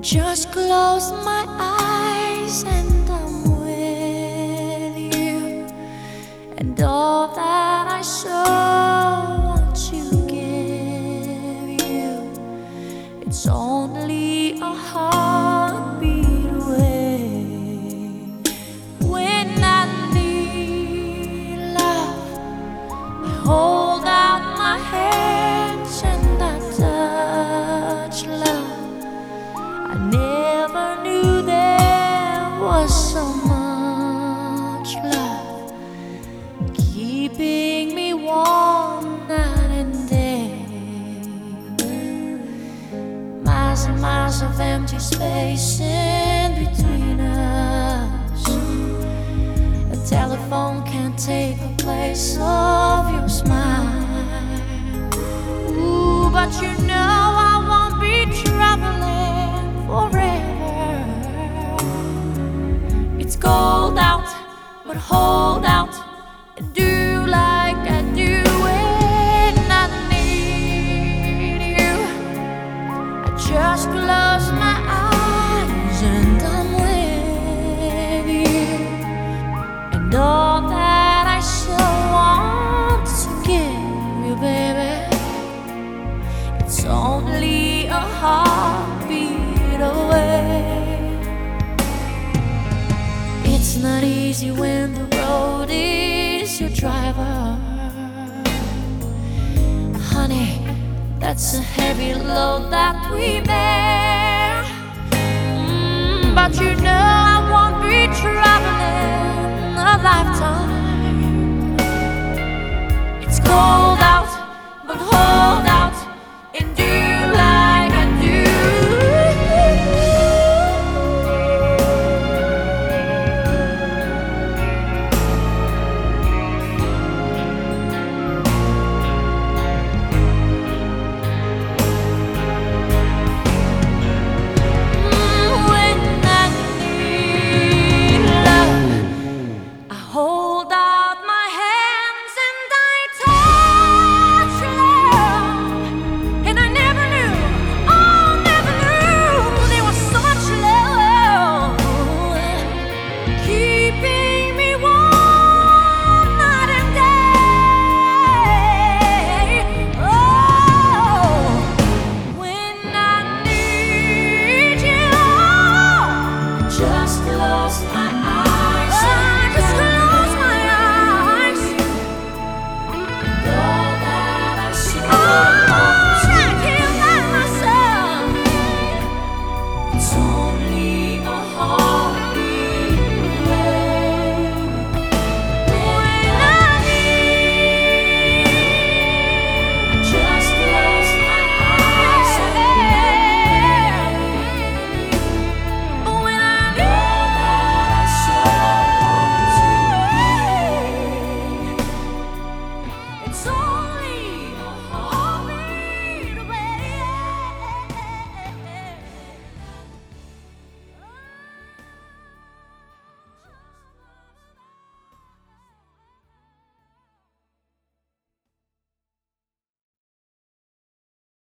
just close my eyes and I'm with you, and all that I so want to give you, it's only a heartbeat away. When I need love, I hold out my hands and I touch love. I never knew there was so much love keeping me warm night and day. Miles and miles of empty space in between us. A telephone can't take the place of your smile. Ooh, but you know I won't be traveling forever. It's cold out, but hold out and do like I do when I need you. I just close my eyes and I'm with you, and all that I so want to give you, baby, it's only a heartbeat away. It's not easy when the road is your driver. Honey, that's a heavy load that we bear. But you know I won't be traveling a lifetime. It's cold